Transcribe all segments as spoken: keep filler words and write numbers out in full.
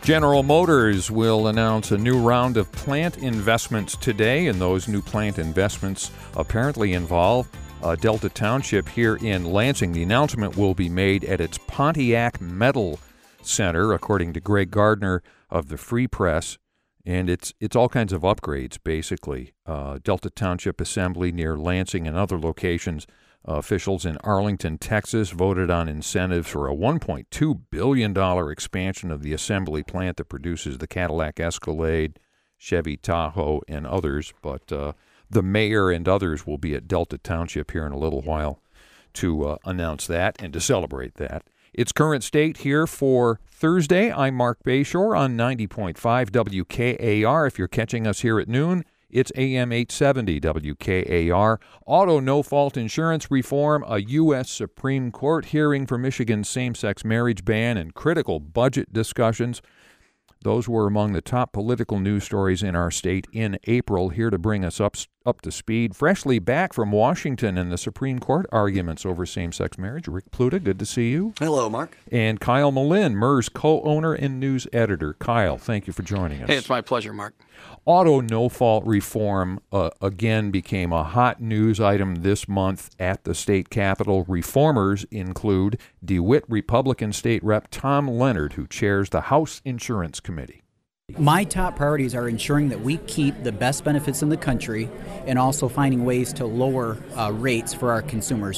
General Motors will announce a new round of plant investments today, and those new plant investments apparently involve uh, Delta Township here in Lansing. The announcement will be made at its Pontiac Metal Center, according to Greg Gardner of the Free Press, and it's it's all kinds of upgrades, basically. Uh, Delta Township Assembly near Lansing and other locations. Uh, officials in Arlington, Texas, voted on incentives for a one point two billion dollars expansion of the assembly plant that produces the Cadillac Escalade, Chevy Tahoe, and others. But uh, the mayor and others will be at Delta Township here in a little while to uh, announce that and to celebrate that. Its current state here for Thursday. I'm Mark Bayshore on ninety point five W K A R. If you're catching us here at noon, it's A M eight seventy W K A R. Auto no-fault insurance reform, a U S Supreme Court hearing for Michigan's same-sex marriage ban, and critical budget discussions. Those were among the top political news stories in our state in April. Here to bring us up up to speed, freshly back from Washington and the Supreme Court arguments over same-sex marriage, Rick Pluta, good to see you. Hello, Mark. And Kyle Malin, M E R's co-owner and news editor. Kyle, thank you for joining us. Hey, it's my pleasure, Mark. Auto no-fault reform uh, again became a hot news item this month at the state capitol. Reformers include DeWitt Republican State Rep Tom Leonard, who chairs the House Insurance Committee. My top priorities are ensuring that we keep the best benefits in the country and also finding ways to lower uh, rates for our consumers.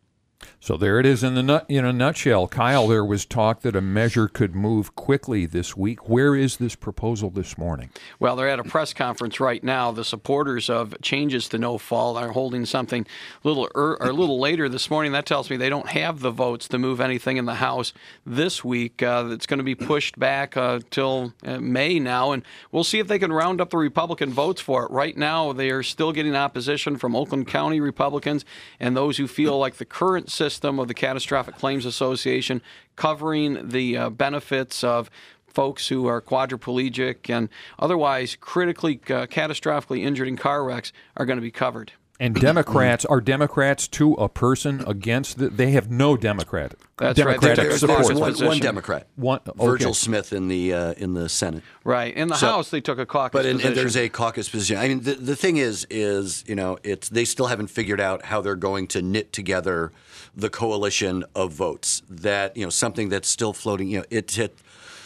So there it is in the nut, in a nutshell. Kyle, there was talk that a measure could move quickly this week. Where is this proposal this morning? Well, they're at a press conference right now. The supporters of changes to no-fault are holding something a little, er, or a little later this morning. That tells me they don't have the votes to move anything in the House this week. Uh, it's going to be pushed back uh, till uh, May now, and we'll see if they can round up the Republican votes for it. Right now, they are still getting opposition from Oakland County Republicans and those who feel like the current system of the Catastrophic Claims Association covering the uh, benefits of folks who are quadriplegic and otherwise critically, uh, catastrophically injured in car wrecks are going to be covered. And Democrats, are Democrats to a person against the, they have no Democrat. That's Democratic right. There's, support. there's one, one Democrat, One, okay. Virgil Smith in the uh, in the Senate. Right. In the So- House, they took a caucus But in, position. and there's a caucus position. I mean, the, the thing is, is you know, it's they still haven't figured out how they're going to knit together the coalition of votes. That you know, something that's still floating. You know, it. it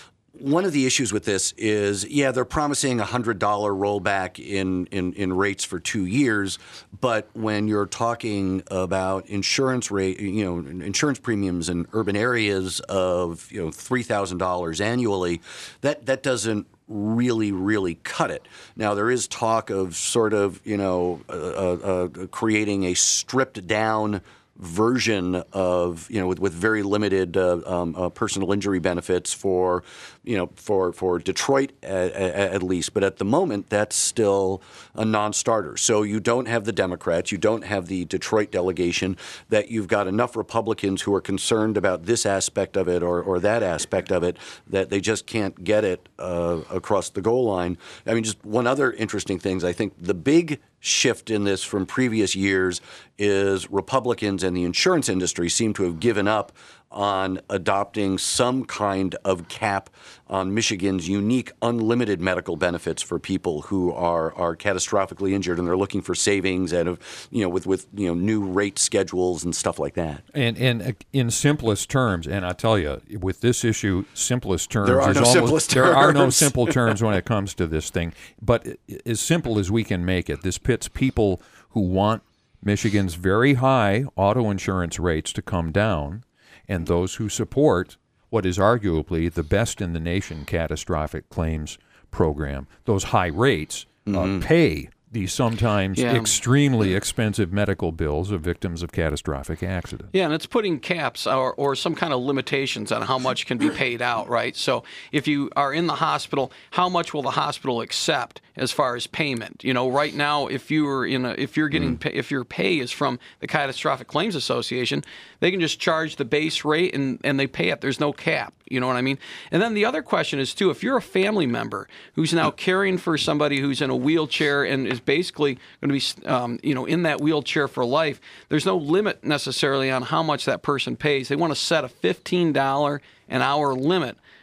One of the issues with this is, yeah, they're promising a one hundred dollars rollback in, in, in rates for two years, but when you're talking about insurance rate, you know, insurance premiums in urban areas of, you know, three thousand dollars annually, that, that doesn't really, really cut it. Now, there is talk of sort of, you know, uh, uh, uh, creating a stripped down version of, you know, with, with very limited uh, um, uh, personal injury benefits for, you know, for, for Detroit at, at least. But at the moment, that's still a non-starter. So you don't have the Democrats, you don't have the Detroit delegation, that you've got enough Republicans who are concerned about this aspect of it or, or that aspect of it that they just can't get it uh, across the goal line. I mean, just one other interesting thing is I think the big shift in this from previous years is Republicans and the insurance industry seem to have given up on adopting some kind of cap on Michigan's unique unlimited medical benefits for people who are are catastrophically injured, and they're looking for savings and of you know with with you know new rate schedules and stuff like that. And and in simplest terms, and I tell you, with this issue, simplest terms, There are is no almost, simplest there are no terms. simple terms when it comes to this thing. But as simple as we can make it, this pits people who want Michigan's very high auto insurance rates to come down, and those who support what is arguably the best in the nation catastrophic claims program. Those high rates Mm-hmm. uh, pay the sometimes Yeah. extremely expensive medical bills of victims of catastrophic accidents. Yeah, and it's putting caps or, or some kind of limitations on how much can be paid out, right? So if you are in the hospital, how much will the hospital accept as far as payment? You know, right now, if you're in a, if you're getting, pay, if your pay is from the Catastrophic Claims Association, they can just charge the base rate and, and they pay it. There's no cap. You know what I mean? And then the other question is, too, if you're a family member who's now caring for somebody who's in a wheelchair and is basically going to be, um, you know, in that wheelchair for life, there's no limit necessarily on how much that person pays. They want to set a fifteen dollars an hour limit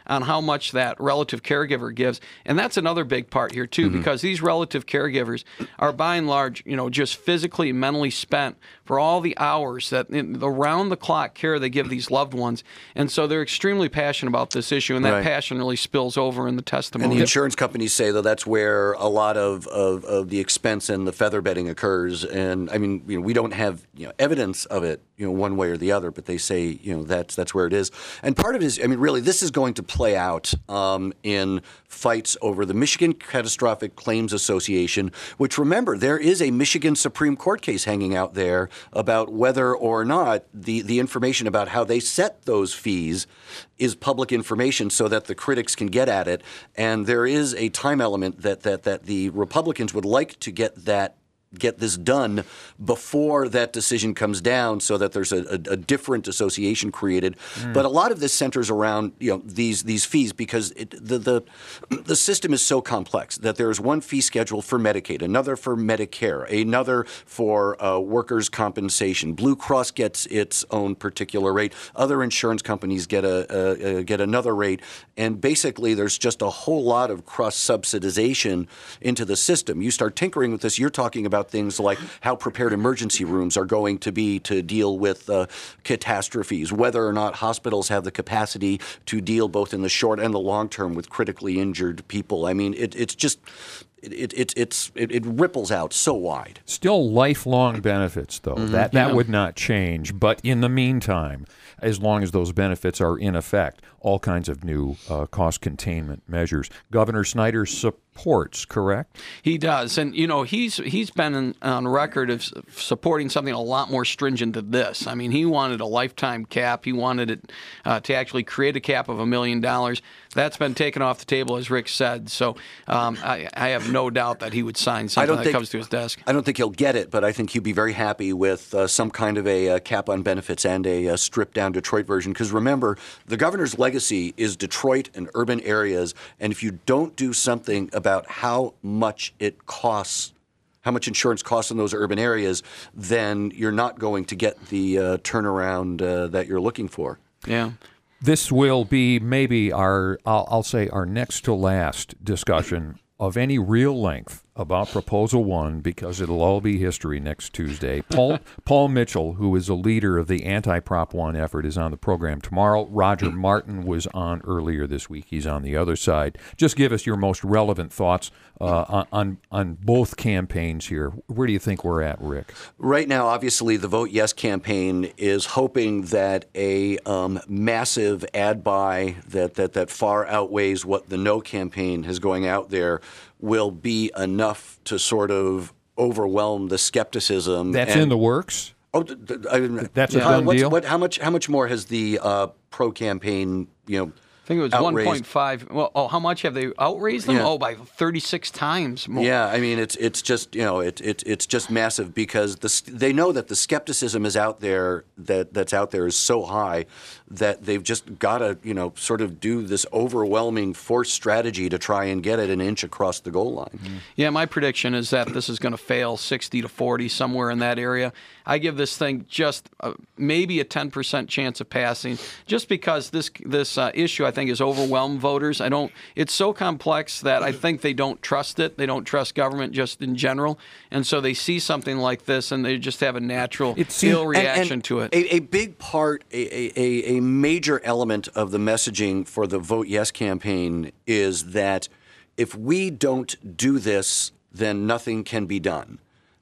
on how much that relative caregiver gives. And that's another big part here, too, mm-hmm. because these relative caregivers are by and large, you know, just physically and mentally spent for all the hours that the round-the-clock care they give these loved ones. And so they're extremely passionate about this issue, and that right. passion really spills over in the testimony. And the insurance companies say, though, that's where a lot of, of, of the expense and the feather bedding occurs. And, I mean, you know, we don't have you know, evidence of it, you know, one way or the other, but they say, you know, that's that's where it is. And part of it is, I mean, really, this is going to play out um, in fights over the Michigan Catastrophic Claims Association, which, remember, there is a Michigan Supreme Court case hanging out there about whether or not the, the information about how they set those fees is public information so that the critics can get at it. And there is a time element that that that the Republicans would like to get that get this done before that decision comes down so that there's a, a, a different association created. Mm. But a lot of this centers around, you know, these these fees because it, the, the the system is so complex that there's one fee schedule for Medicaid, another for Medicare, another for uh, workers' compensation. Blue Cross gets its own particular rate. Other insurance companies get a, a, a get another rate. And basically there's just a whole lot of cross-subsidization into the system. You start tinkering with this, you're talking about things like how prepared emergency rooms are going to be to deal with uh, catastrophes, whether or not hospitals have the capacity to deal both in the short and the long term with critically injured people. I mean, it, it's just it, it, it's, it, it ripples out so wide. Still lifelong benefits, though. Mm-hmm. That, that yeah. would not change. But in the meantime, as long as those benefits are in effect, all kinds of new uh, cost containment measures. Governor Snyder supports, correct? He does. And, you know, he's he's been in, on record of supporting something a lot more stringent than this. I mean, he wanted a lifetime cap. He wanted it uh, to actually create a cap of a million dollars. That's been taken off the table, as Rick said. So um, I, I have no doubt that he would sign something that think, comes to his desk. I don't think he'll get it, but I think he'd be very happy with uh, some kind of a uh, cap on benefits and a uh, stripped-down Detroit version. Because remember, the governor's legacy is Detroit and urban areas, and if you don't do something about how much it costs, how much insurance costs in those urban areas, then you're not going to get the uh, turnaround uh, that you're looking for. Yeah. This will be maybe our, I'll, I'll say, our next to last discussion of any real length about Proposal One, because it'll all be history next Tuesday. Paul Paul Mitchell, who is a leader of the anti-Prop One effort, is on the program tomorrow. Roger Martin was on earlier this week. He's on the other side. Just give us your most relevant thoughts uh, on, on on both campaigns here. Where do you think we're at, Rick? Right now, obviously, the Vote Yes campaign is hoping that a um, massive ad buy that, that, that far outweighs what the No campaign is going out there will be enough to sort of overwhelm the skepticism. That's and, in the works? Oh, I mean, that's a yeah. done uh, deal? What, how much? How much more has the uh, pro campaign, you know, I think it was one point five. Well, oh, how much have they outraised them? Yeah. Oh, by thirty-six times more. Yeah, I mean, it's it's just you know it, it it's just massive because the, they know that the skepticism is out there that that's out there is so high that they've just got to you know sort of do this overwhelming force strategy to try and get it an inch across the goal line. Mm-hmm. Yeah, my prediction is that this is going to fail sixty to forty somewhere in that area. I give this thing just uh, maybe a ten percent chance of passing, just because this this uh, issue I think has overwhelmed voters. I don't. It's so complex that I think they don't trust it. They don't trust government just in general, and so they see something like this and they just have a natural ill reaction and, and to it. A, a big part, a, a a major element of the messaging for the Vote Yes campaign is that if we don't do this, then nothing can be done.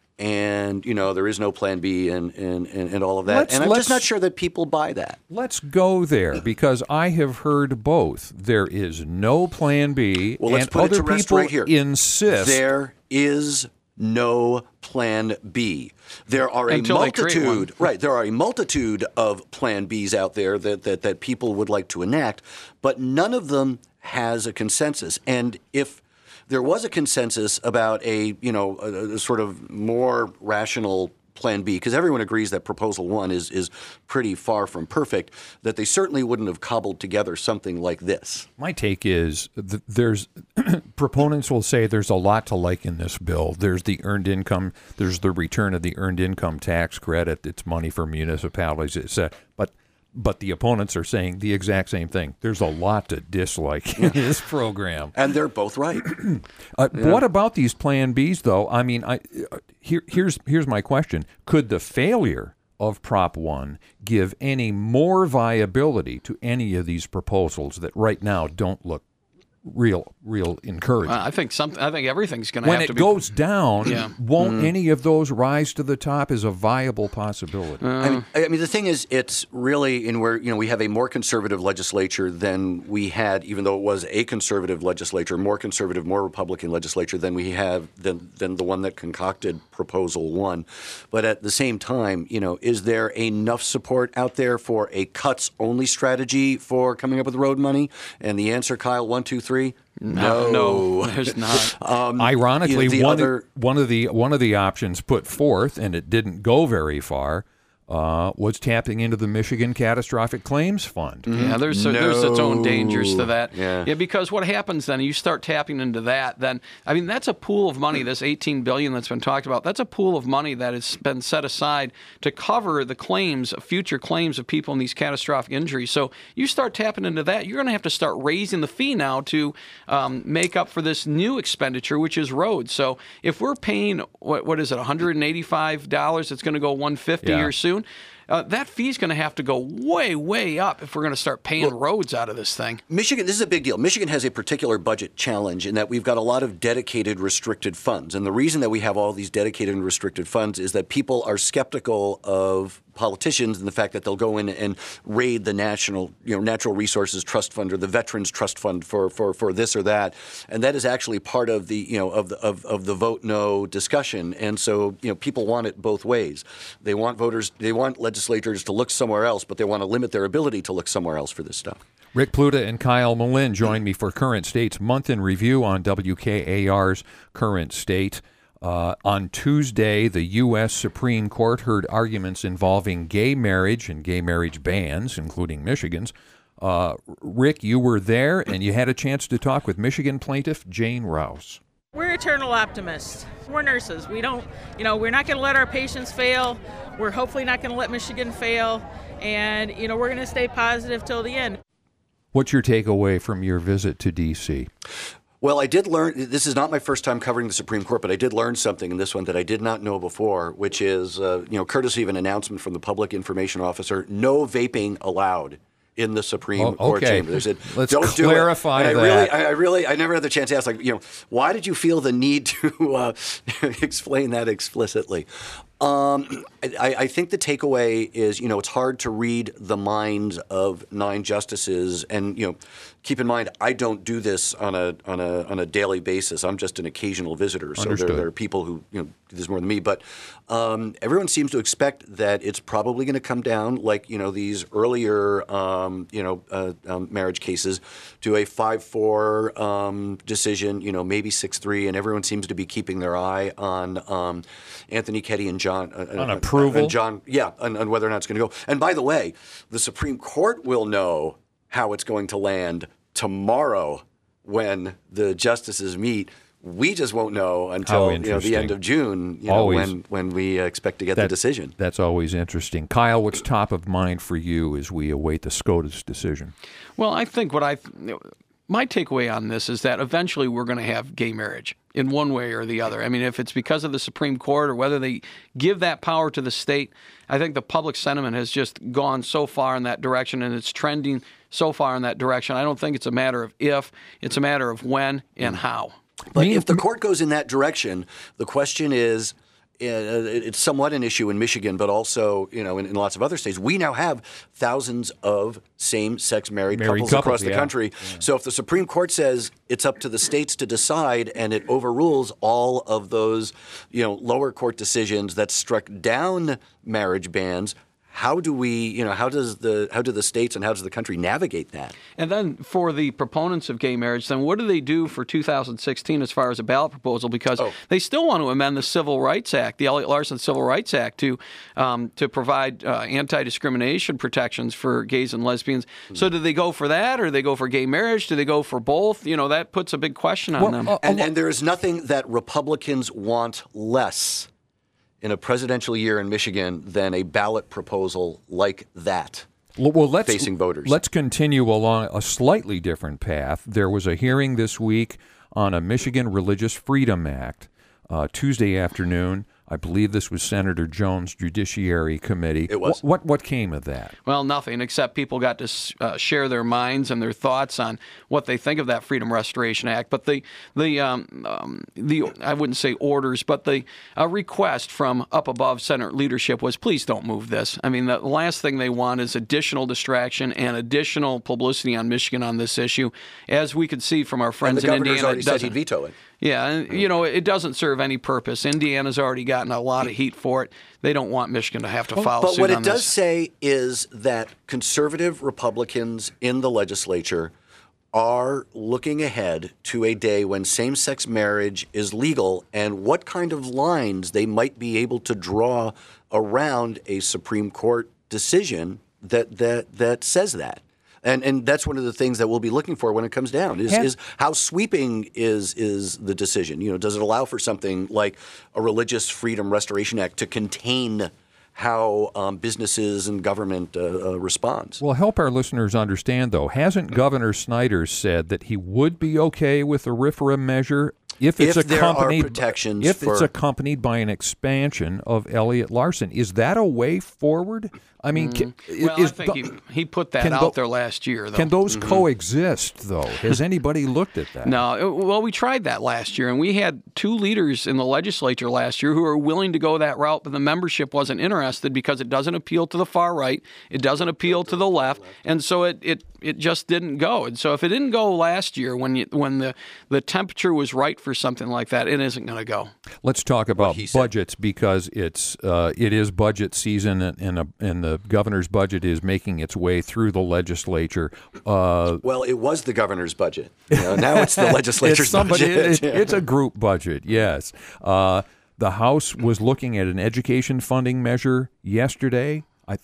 And, you know, there is no plan B and, and, and, and all of that. Let's, and I'm just not sure that people buy that. Let's go there, because I have heard both. There is no plan B, well, let's and put other it to rest people right here. insist. There is no plan B. There are a Until multitude, right, there are a multitude of plan Bs out there that, that, that people would like to enact, but none of them has a consensus. And if there was a consensus about a, you know, a, a sort of more rational plan B, because everyone agrees that Proposal One is is pretty far from perfect, that they certainly wouldn't have cobbled together something like this. My take is th- there's proponents will say there's a lot to like in this bill. There's the earned income, there's the return of the earned income tax credit. It's money for municipalities, et cetera. But but the opponents are saying the exact same thing. There's a lot to dislike in this program. And they're both right. uh, yeah. What about these Plan Bs, though? I mean, I, uh, here, here's here's my question. Could the failure of Prop one give any more viability to any of these proposals that right now don't look real, real encouraging? Uh, I think some. I think everything's going to When have it to be. goes down, Yeah. won't Mm. any of those rise to the top as a viable possibility? Uh, I mean, I mean, the thing is, it's really in where, you know, we have a more conservative legislature than we had, even though it was a conservative legislature, more conservative, more Republican legislature than we have than than the one that concocted Proposal One. But at the same time, you know, is there enough support out there for a cuts-only strategy for coming up with road money? And the answer, Kyle, one, two, three. No, no, there's not. Um, Ironically, you know, the one, other, of, one of the one of the options put forth, and it didn't go very far, uh, was tapping into the Michigan Catastrophic Claims Fund. Yeah, there's there's its own dangers to that. Yeah. yeah, because what happens then? You start tapping into that. Then I mean, that's a pool of money. This eighteen billion dollars that's been talked about. That's a pool of money that has been set aside to cover the claims, future claims of people in these catastrophic injuries. So you start tapping into that, you're going to have to start raising the fee now to um, make up for this new expenditure, which is roads. So if we're paying what what is it, one hundred eighty-five dollars? It's going to go one hundred fifty dollars Yeah. here soon. Uh, that fee's going to have to go way, way up if we're going to start paying well, roads out of this thing. Michigan, this is a big deal. Michigan has a particular budget challenge in that we've got a lot of dedicated restricted funds. And the reason that we have all these dedicated and restricted funds is that people are skeptical of politicians and the fact that they'll go in and raid the national, you know, natural resources trust fund or the veterans trust fund for, for, for this or that. And that is actually part of the, you know, of the, of, of the vote no discussion. And so, you know, people want it both ways. They want voters, they want legislators to look somewhere else, but they want to limit their ability to look somewhere else for this stuff. Rick Pluta and Kyle Malin join me for Current State's Month in Review on W K A R's Current State. Uh, on Tuesday, the U S Supreme Court heard arguments involving gay marriage and gay marriage bans, including Michigan's. Uh, Rick, you were there, and you had a chance to talk with Michigan plaintiff Jane Rouse. We're eternal optimists. We're nurses. We don't, you know, we're not going to let our patients fail. We're hopefully not going to let Michigan fail. And, you know, we're going to stay positive till the end. What's your takeaway from your visit to D C? Well, I did learn, this is not my first time covering the Supreme Court, but I did learn something in this one that I did not know before, which is, uh, you know, courtesy of an announcement from the Public Information Officer, no vaping allowed in the Supreme oh, Court okay. chamber. They said, Let's don't clarify do it. And that. I really, I, I really, I never had the chance to ask, like, you know, why did you feel the need to uh, explain that explicitly? Um, I, I think the takeaway is, you know, it's hard to read the minds of nine justices, and you know, keep in mind, I don't do this on a on a on a daily basis. I'm just an occasional visitor, so there, there are people who you know do this more than me. But um, everyone seems to expect that it's probably going to come down, like you know these earlier um, you know uh, um, marriage cases, to a five four um, decision. You know, maybe six three, and everyone seems to be keeping their eye on um, Anthony Keddy and John. Uh, on uh, approval? And John, yeah, on, on whether or not it's going to go. And by the way, the Supreme Court will know how it's going to land tomorrow when the justices meet. We just won't know until you know the end of June, you know, always, when when we uh, expect to get that, the decision. That's always interesting. Kyle, what's top of mind for you as we await the SCOTUS decision? Well, I think what I my takeaway on this is that eventually we're going to have gay marriage in one way or the other. I mean, if it's because of the Supreme Court or whether they give that power to the state, I think the public sentiment has just gone so far in that direction, and it's trending so far in that direction. I don't think it's a matter of if, it's a matter of when and how. But if the court goes in that direction, the question is, uh, it's somewhat an issue in Michigan, but also, you know, in, in lots of other states. We now have thousands of same-sex married, married couples, couples across the yeah. country. Yeah. So if the Supreme Court says it's up to the states to decide, and it overrules all of those, you know, lower court decisions that struck down marriage bans, how do we, you know, how does the how do the states and how does the country navigate that? And then for the proponents of gay marriage, then what do they do for two thousand sixteen as far as a ballot proposal? Because oh. they still want to amend the Civil Rights Act, the Elliott Larson Civil Rights Act, to um, to provide uh, anti-discrimination protections for gays and lesbians. Mm-hmm. So do they go for that, or do they go for gay marriage? Do they go for both? You know, that puts a big question on well, them. Uh, and, and there is nothing that Republicans want less in a presidential year in Michigan than a ballot proposal like that. Well, let's, facing voters. Let's continue along a slightly different path. There was a hearing this week on a Michigan Religious Freedom Act uh, Tuesday afternoon. I believe this was Senator Jones' Judiciary Committee. It was. What, what, what came of that? Well, nothing, except people got to uh, share their minds and their thoughts on what they think of that Freedom Restoration Act. But the, the, um, um, the I wouldn't say orders, but the uh, request from up above Senate leadership was, please don't move this. I mean, the last thing they want is additional distraction and additional publicity on Michigan on this issue. As we could see from our friends and the in governor's Indiana, already it said doesn't- he'd veto it. Yeah, and you know, it doesn't serve any purpose. Indiana's already gotten a lot of heat for it. They don't want Michigan to have to follow But suit what it on does this. say is that conservative Republicans in the legislature are looking ahead to a day when same-sex marriage is legal and what kind of lines they might be able to draw around a Supreme Court decision that that that says that. And and that's one of the things that we'll be looking for when it comes down is, Has- is how sweeping is is the decision. You know, does it allow for something like a Religious Freedom Restoration Act to contain how um, businesses and government uh, uh, responds? Well, help our listeners understand, though. Hasn't Governor Snyder said that he would be okay with the R F R A measure if it's If there are accompanied protections if for- it's accompanied by an expansion of Elliott Larson? Is that a way forward? I mean, can, Well, is I think the- he, he put that can out tho- there last year, though. Can those coexist, though? Has anybody looked at that? No, it- well, we tried that last year, and we had two leaders in the legislature last year who were willing to go that route, but the membership wasn't interested because it doesn't appeal to the far right, it doesn't appeal to the left, and so it it, it just didn't go. And so if it didn't go last year, when you, when the, the temperature was right for something like that, it isn't going to go. Let's talk about he said. budgets because it's uh, it is budget season and and, a, and the governor's budget is making its way through the legislature. Uh, Well, it was the governor's budget. You know, now it's the legislature's it's somebody, budget. it- it's a group budget, yes. Uh, the House was looking at an education funding measure yesterday. I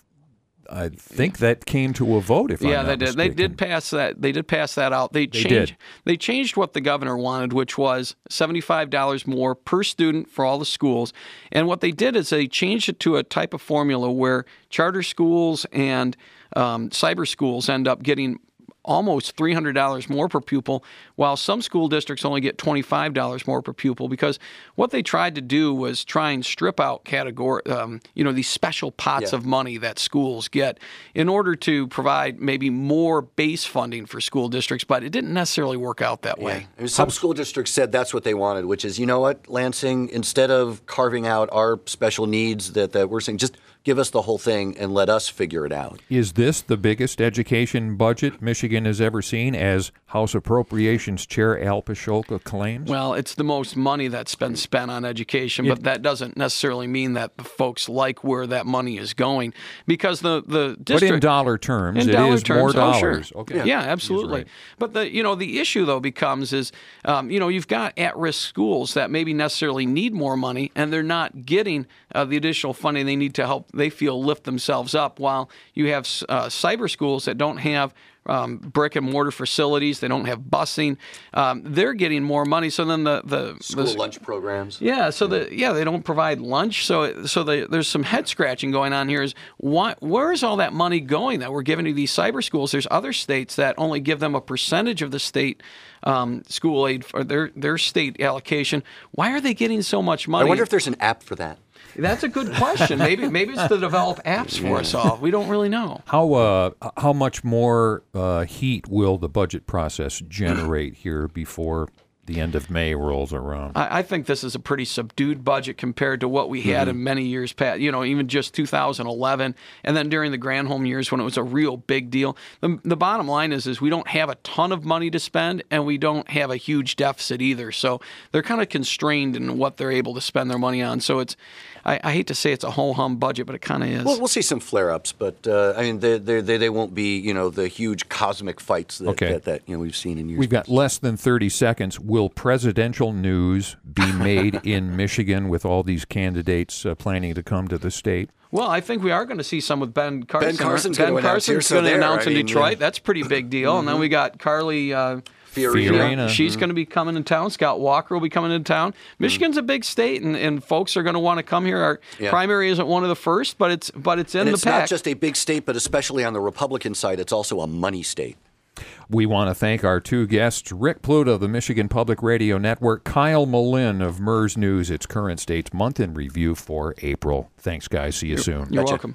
I think that came to a vote. If Yeah, I'm they not did. They mistaken. did pass that. They did pass that out. They changed. did. They changed what the governor wanted, which was seventy-five dollars more per student for all the schools. And what they did is they changed it to a type of formula where charter schools and um, cyber schools end up getting almost three hundred dollars more per pupil, while some school districts only get twenty-five dollars more per pupil, because what they tried to do was try and strip out category, um, you know, these special pots Yeah. of money that schools get in order to provide maybe more base funding for school districts, but it didn't necessarily work out that way. I mean, some school districts said that's what they wanted, which is, you know what, Lansing, instead of carving out our special needs that, that we're saying, just give us the whole thing and let us figure it out. Is this the biggest education budget Michigan has ever seen, as House Appropriations Chair Al Pasholka claims? Well, it's the most money that's been spent on education, but that doesn't necessarily mean that the folks like where that money is going, because the the but district, in dollar terms, in it dollar is terms, more oh, sure. dollars. Okay. Yeah, absolutely. right. But the you know the issue though becomes is um, you know you've got at-risk schools that maybe necessarily need more money and they're not getting uh, the additional funding they need to help they feel lift themselves up, while you have uh, cyber schools that don't have Um, brick and mortar facilities, they don't have busing. Um, they're getting more money. So then the the School the, lunch programs. yeah, so the yeah they don't provide lunch. So so the, there's some head scratching going on here. Is why where is all that money going that we're giving to these cyber schools? There's other states that only give them a percentage of the state um, school aid for their their state allocation. Why are they getting so much I money? wonder if there's an app for that. That's a good question. Maybe maybe it's to develop apps for us all. We don't really know. How uh, how much more uh, heat will the budget process generate here before the end of May rolls around? I, I think this is a pretty subdued budget compared to what we had in many years past. You know, even just two thousand eleven, and then during the Granholm years when it was a real big deal. The, the bottom line is, is we don't have a ton of money to spend, and we don't have a huge deficit either. So they're kind of constrained in what they're able to spend their money on. So it's, I, I hate to say it's a whole hum budget, but it kind of is. Well, we'll see some flare-ups, but uh, I mean, they, they, they, they won't be, you know, the huge cosmic fights that, Okay. that, that you know we've seen in years. We've got less than thirty seconds. Will presidential news be made in Michigan with all these candidates uh, planning to come to the state? Well, I think we are going to see some with Ben Carson. Ben Carson's Ben gonna announce Carson's here, so going to there, announce I in mean, Detroit. yeah. That's a pretty big deal. And then we got Carly uh, Fiorina. Fiorina. She's Mm-hmm. going to be coming to town. Scott Walker will be coming into town. Michigan's a big state, and, and folks are going to want to come here. Our Yeah. primary isn't one of the first, but it's but it's in And the it's pack. not just a big state, but especially on the Republican side, it's also a money state. We want to thank our two guests, Rick Pluta of the Michigan Public Radio Network, Kyle Malin of M E R S News, its current state's month in review for April. Thanks, guys. See you soon. You're Gotcha. welcome.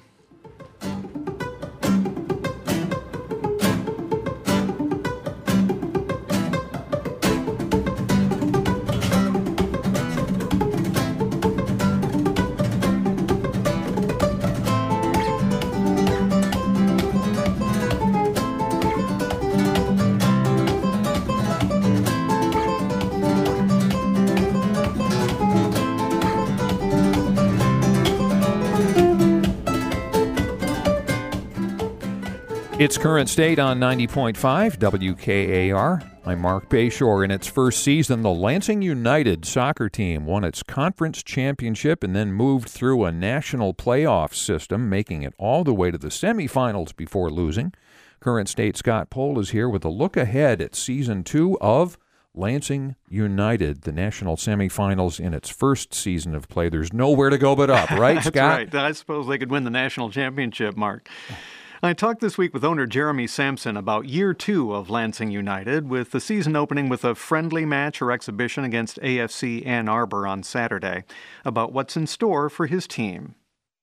Its current state on ninety point five W K A R. I'm Mark Bayshore. In its first season, the Lansing United soccer team won its conference championship and then moved through a national playoff system, making it all the way to the semifinals before losing. Current state Scott Pohl is here with a look ahead at season two of Lansing United, the national semifinals in its first season of play. There's nowhere to go but up, right, That's Scott? right. I suppose they could win the national championship, Mark. I talked this week with owner Jeremy Sampson about year two of Lansing United, with the season opening with a friendly match or exhibition against A F C Ann Arbor on Saturday, about what's in store for his team.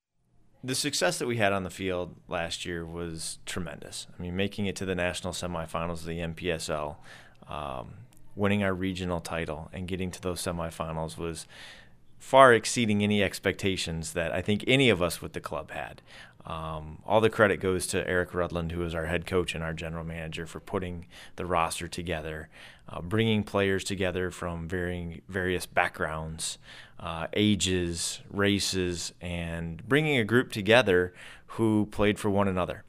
The success that we had on the field last year was tremendous. I mean, making it to the national semifinals of the M P S L, um, winning our regional title, and getting to those semifinals was far exceeding any expectations that I think any of us with the club had. Um, all the credit goes to Eric Rudland, who is our head coach and our general manager, for putting the roster together, uh, bringing players together from varying various backgrounds, uh, ages, races, and bringing a group together who played for one another.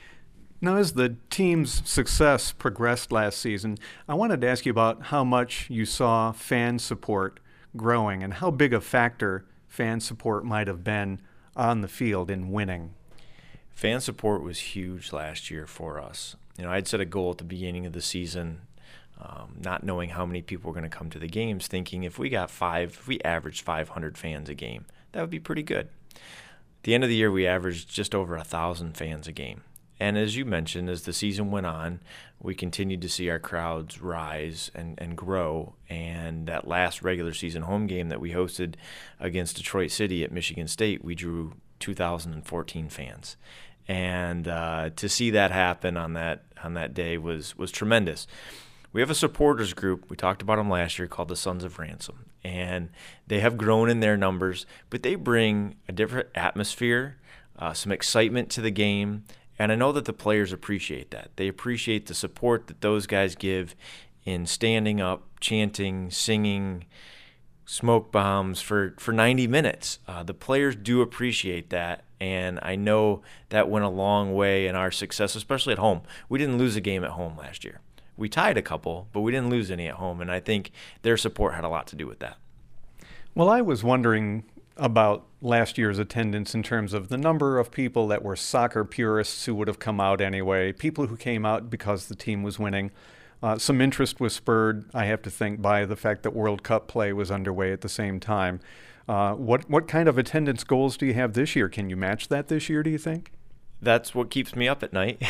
Now, as the team's success progressed last season, I wanted to ask you about how much you saw fan support growing and how big a factor fan support might have been on the field in winning. Fan support was huge last year for us. You know, I'd set a goal at the beginning of the season, um, not knowing how many people were going to come to the games, thinking if we got five, if we averaged five hundred fans a game, that would be pretty good. At the end of the year, we averaged just over one thousand fans a game. And as you mentioned, as the season went on, we continued to see our crowds rise and, and grow. And that last regular season home game that we hosted against Detroit City at Michigan State, we drew two thousand fourteen fans. And uh, to see that happen on that on that day was was tremendous. We have a supporters group, we talked about them last year, called the Sons of Ransom. And they have grown in their numbers, but they bring a different atmosphere, uh, some excitement to the game. And I know that the players appreciate that. They appreciate the support that those guys give in standing up, chanting, singing, smoke bombs for, for ninety minutes. Uh, the players do appreciate that, and I know that went a long way in our success, especially at home. We didn't lose a game at home last year. We tied a couple, but we didn't lose any at home, and I think their support had a lot to do with that. Well, I was wondering about last year's attendance in terms of the number of people that were soccer purists who would have come out anyway, people who came out because the team was winning. Uh, some interest was spurred, I have to think, by the fact that World Cup play was underway at the same time. Uh, what what kind of attendance goals do you have this year? Can you match that this year, do you think? That's what keeps me up at night,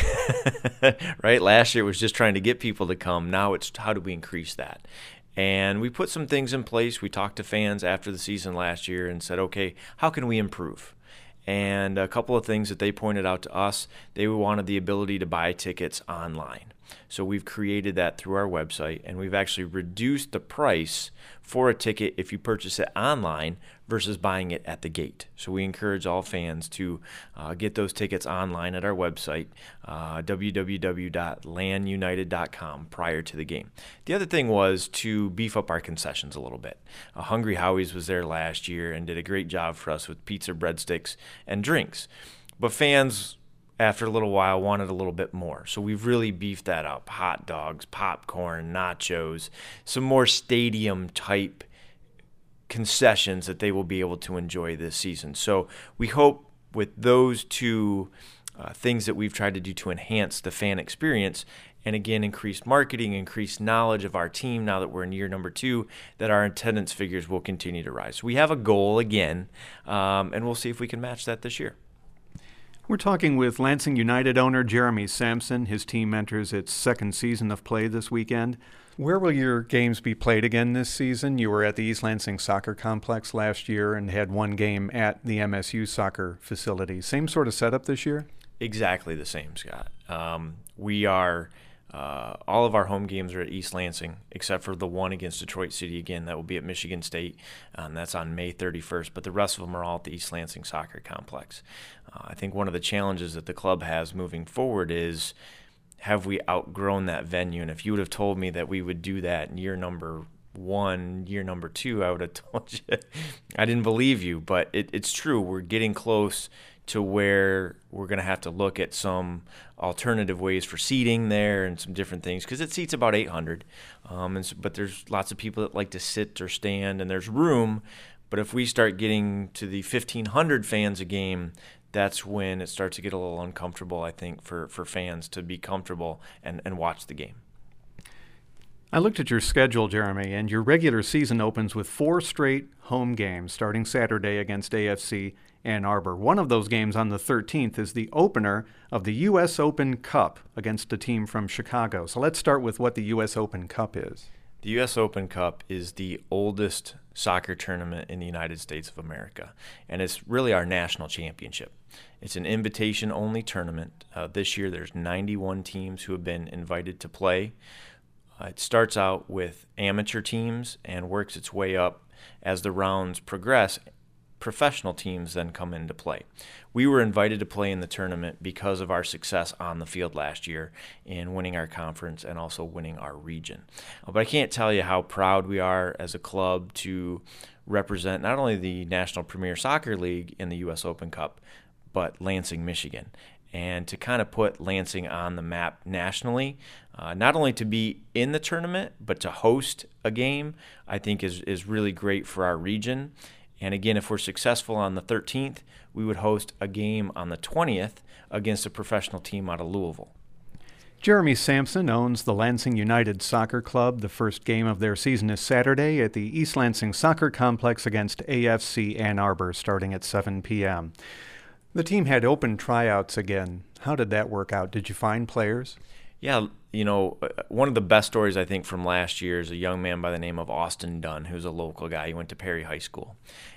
right? Last year was just trying to get people to come. Now it's how do we increase that? And we put some things in place. We talked to fans after the season last year and said, okay, how can we improve? And a couple of things that they pointed out to us, they wanted the ability to buy tickets online. So we've created that through our website, and we've actually reduced the price for a ticket if you purchase it online versus buying it at the gate. So we encourage all fans to uh, get those tickets online at our website, uh, w w w dot lan united dot com, prior to the game. The other thing was to beef up our concessions a little bit. Uh, Hungry Howie's was there last year and did a great job for us with pizza, breadsticks, and drinks. But fans, after a little while, wanted a little bit more. So we've really beefed that up. Hot dogs, popcorn, nachos, some more stadium-type concessions that they will be able to enjoy this season. So we hope with those two uh, things that we've tried to do to enhance the fan experience and again, increased marketing, increased knowledge of our team now that we're in year number two, that our attendance figures will continue to rise. So we have a goal again, um, and we'll see if we can match that this year. We're talking with Lansing United owner Jeremy Sampson. His team enters its second season of play this weekend. Where will your games be played again this season? You were at the East Lansing Soccer Complex last year and had one game at the M S U soccer facility. Same sort of setup this year? Exactly the same, Scott. Um, we are, uh, all of our home games are at East Lansing, except for the one against Detroit City again. That will be at Michigan State. Um, that's on May thirty-first. But the rest of them are all at the East Lansing Soccer Complex. Uh, I think one of the challenges that the club has moving forward is, have we outgrown that venue? And if you would have told me that we would do that in year number one, year number two, I would have told you I didn't believe you. But it, it's true. We're getting close to where we're going to have to look at some alternative ways for seating there and some different things, because it seats about eight hundred. Um, and so, but there's lots of people that like to sit or stand, and there's room. But if we start getting to the fifteen hundred fans a game, that's when it starts to get a little uncomfortable, I think, for, for fans to be comfortable and, and watch the game. I looked at your schedule, Jeremy, and your regular season opens with four straight home games starting Saturday against A F C Ann Arbor. One of those games on the thirteenth is the opener of the U S Open Cup against a team from Chicago. So let's start with what the U S Open Cup is. The U S Open Cup is the oldest soccer tournament in the United States of America, and it's really our national championship. It's an invitation-only tournament. Uh, this year there's ninety-one teams who have been invited to play. Uh, it starts out with amateur teams and works its way up as the rounds progress. Professional teams then come into play. We were invited to play in the tournament because of our success on the field last year in winning our conference and also winning our region. But I can't tell you how proud we are as a club to represent not only the National Premier Soccer League in the U S Open Cup, but Lansing, Michigan. And to kind of put Lansing on the map nationally, uh, not only to be in the tournament, but to host a game, I think is, is really great for our region. And again, if we're successful on the thirteenth, we would host a game on the twentieth against a professional team out of Louisville. Jeremy Sampson owns the Lansing United Soccer Club. The first game of their season is Saturday at the East Lansing Soccer Complex against A F C Ann Arbor, starting at seven p.m. The team had open tryouts again. How did that work out? Did you find players? Yeah, you know, one of the best stories I think from last year is a young man by the name of Austin Dunn, who's a local guy. He went to Perry High School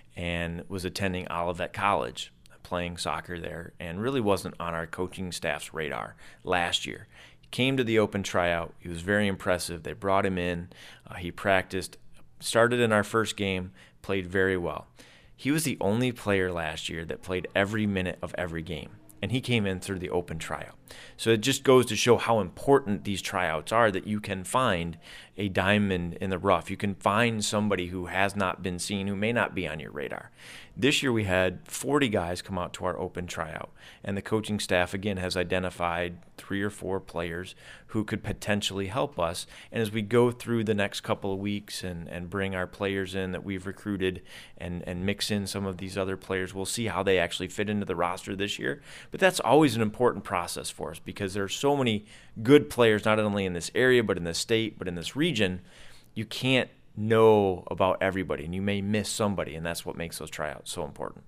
and was attending Olivet College, playing soccer there, and really wasn't on our coaching staff's radar last year. He came to the open tryout. He was very impressive. They brought him in. Uh, he practiced, started in our first game, played very well. He was the only player last year that played every minute of every game, and he came in through the open tryout. So it just goes to show how important these tryouts are, that you can find a diamond in the rough. You can find somebody who has not been seen, who may not be on your radar. This year we had forty guys come out to our open tryout, and the coaching staff, again, has identified three or four players who could potentially help us. And as we go through the next couple of weeks and, and bring our players in that we've recruited and, and mix in some of these other players, we'll see how they actually fit into the roster this year. But that's always an important process for us, because there are so many good players, not only in this area, but in the state, but in this region. You can't know about everybody, and you may miss somebody, and that's what makes those tryouts so important.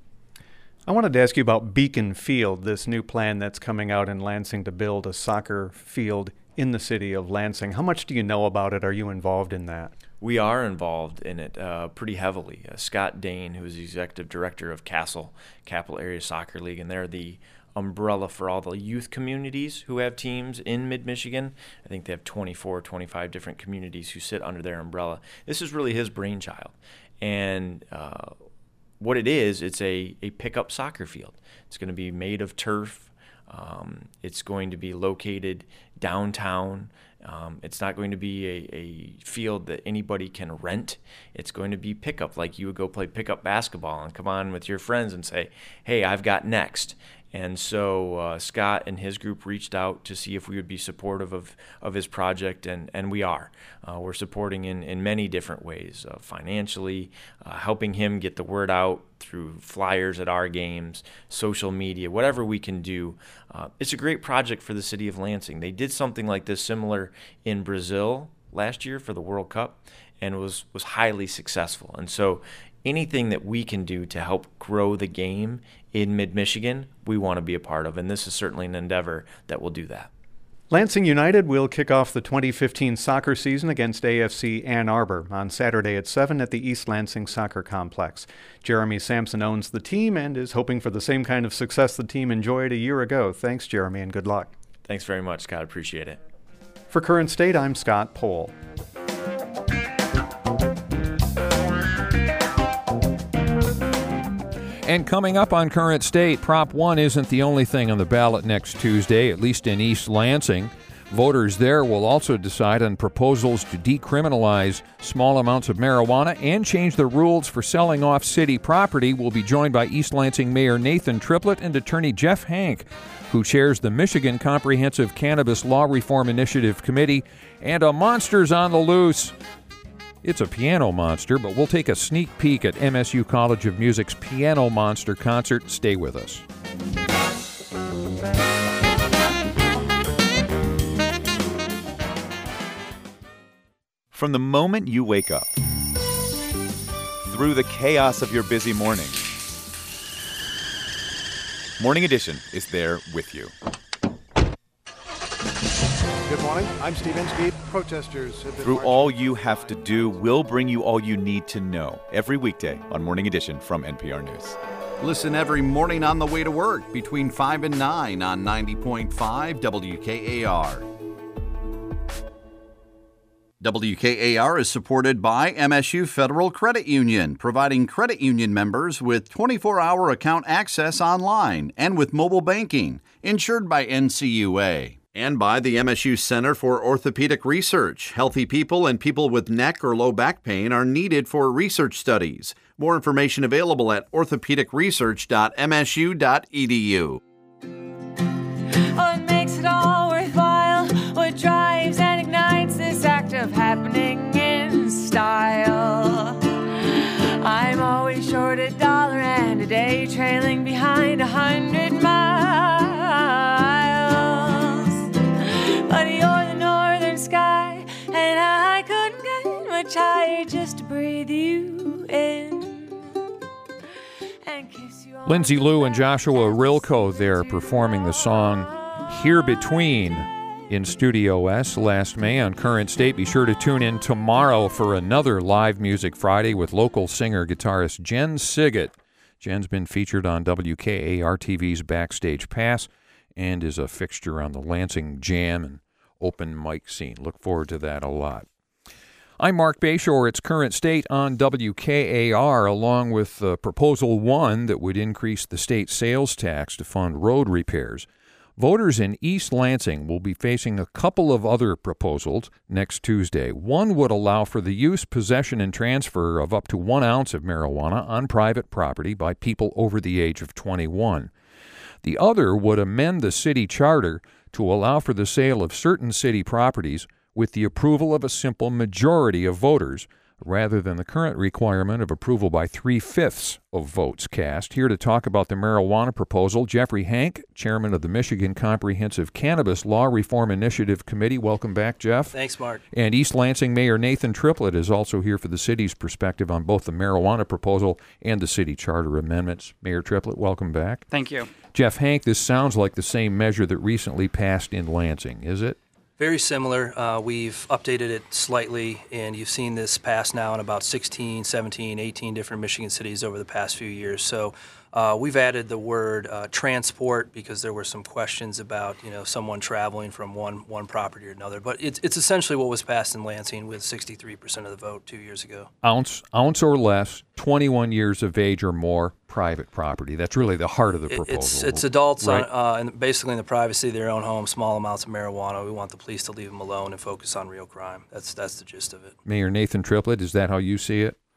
I wanted to ask you about Beacon Field, this new plan that's coming out in Lansing to build a soccer field in the city of Lansing. How much do you know about it? Are you involved in that? We are involved in it uh, pretty heavily. Uh, Scott Dane, who is the executive director of Castle, Capital Area Soccer League, and they're the umbrella for all the youth communities who have teams in mid-Michigan. I think they have twenty-four, twenty-five different communities who sit under their umbrella. This is really his brainchild. And uh, what it is, it's a, a pickup soccer field. It's going to be made of turf. Um, it's going to be located downtown. Um, it's not going to be a, a field that anybody can rent. It's going to be pickup, like you would go play pickup basketball and come on with your friends and say, hey, I've got next. And so uh, Scott and his group reached out to see if we would be supportive of, of his project, and, and we are. Uh, we're supporting in, in many different ways, uh, financially, uh, helping him get the word out through flyers at our games, social media, whatever we can do. Uh, it's a great project for the city of Lansing. They did something like this similar in Brazil last year for the World Cup, and was, was highly successful. And so anything that we can do to help grow the game in mid-Michigan, we want to be a part of, and this is certainly an endeavor that will do that. Lansing United will kick off the twenty fifteen soccer season against A F C Ann Arbor on Saturday at seven at the East Lansing Soccer Complex. Jeremy Sampson owns the team and is hoping for the same kind of success the team enjoyed a year ago. Thanks, Jeremy, and good luck. Thanks very much, Scott. Appreciate it. For Current State, I'm Scott Pohl. And coming up on Current State, Prop one isn't the only thing on the ballot next Tuesday, at least in East Lansing. Voters there will also decide on proposals to decriminalize small amounts of marijuana and change the rules for selling off city property. We'll be joined by East Lansing Mayor Nathan Triplett and Attorney Jeff Hank, who chairs the Michigan Comprehensive Cannabis Law Reform Initiative Committee, and a monster's on the loose. It's a piano monster, but we'll take a sneak peek at M S U College of Music's Piano Monster concert. Stay with us. From the moment you wake up, through the chaos of your busy morning, Morning Edition is there with you. Good morning. I'm Steve Inskeep. Protesters have been Through marching. all you have to do, we'll bring you all you need to know every weekday on Morning Edition from N P R News. Listen every morning on the way to work between five and nine on ninety point five W K A R. W K A R is supported by M S U Federal Credit Union, providing credit union members with twenty-four hour account access online and with mobile banking, insured by N C U A. And by the M S U Center for Orthopedic Research. Healthy people and people with neck or low back pain are needed for research studies. More information available at orthopedic research dot m s u dot e d u. What makes it all worthwhile? What drives and ignites this act of happening in style? I'm always short a dollar and a day, trailing behind a hundred miles. But you're the northern sky, and I couldn't get much higher just to breathe you in and kiss you on Lindsay Lou and Joshua Rilko there performing the song Here Between in Studio S last May on Current State. Be sure to tune in tomorrow for another Live Music Friday with local singer-guitarist Jen Siggett. Jen's been featured on W K A R T V's Backstage Pass and is a fixture on the Lansing Jam and open mic scene. Look forward to that a lot. I'm Mark Bayshore. It's Current State on W K A R, along with uh, Proposal one that would increase the state sales tax to fund road repairs. Voters in East Lansing will be facing a couple of other proposals next Tuesday. One would allow for the use, possession, and transfer of up to one ounce of marijuana on private property by people over the age of twenty-one. The other would amend the city charter to allow for the sale of certain city properties with the approval of a simple majority of voters, rather than the current requirement of approval by three-fifths of votes cast. Here to talk about the marijuana proposal, Jeffrey Hank, chairman of the Michigan Comprehensive Cannabis Law Reform Initiative Committee. Welcome back, Jeff. Thanks, Mark. And East Lansing Mayor Nathan Triplett is also here for the city's perspective on both the marijuana proposal and the city charter amendments. Mayor Triplett, welcome back. Thank you. Jeff Hank, this sounds like the same measure that recently passed in Lansing, is it? Very similar. Uh, we've updated it slightly, and you've seen this pass now in about sixteen, seventeen, eighteen different Michigan cities over the past few years. So uh, we've added the word uh, transport because there were some questions about, you know, someone traveling from one one property to another. But it's it's essentially what was passed in Lansing with sixty-three percent of the vote two years ago. Ounce, ounce or less, twenty-one years of age or more, private property. That's really the heart of the proposal. It's, it's adults right? on, uh, and basically in the privacy of their own home, small amounts of marijuana. We want the police to leave them alone and focus on real crime. That's that's the gist of it. Mayor Nathan Triplett, is that how you see it?